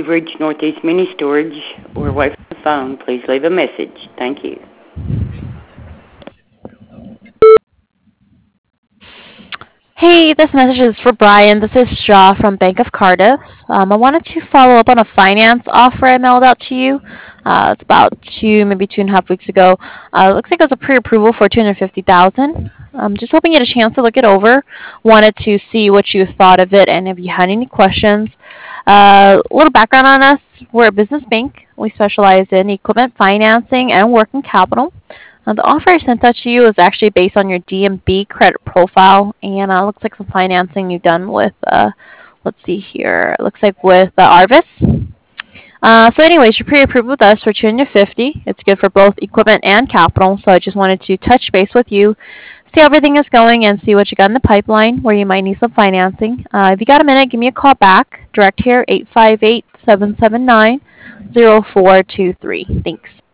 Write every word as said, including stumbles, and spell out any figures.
You've reached Northeast Mini Storage or away from the phone. Please leave a message. Thank you. Hey, this message is for Brian. This is Shaw from Bank of Cardiff. Um, I wanted to follow up on a finance offer I mailed out to you. Uh, it's about two, maybe two and a half weeks ago. Uh, it looks like it was a pre-approval for two hundred fifty thousand dollars. I'm just hoping you had a chance to look it over. Wanted to see what you thought of it and if you had any questions. Uh, a little background on us: we're a business bank. We specialize in equipment financing and working capital. Uh, the offer I sent out to you is actually based on your D M B credit profile, and uh, looks like some financing you've done with, uh, let's see here, it looks like with uh, Arvis. Uh, so anyways, you're pre-approved with us for two hundred fifty. It's good for both equipment and capital, so I just wanted to touch base with you, see how everything is going, and see what you got in the pipeline where you might need some financing. Uh, if you got a minute, give me a call back. Direct here, eight five eight, seven seven nine, zero four two three. Thanks.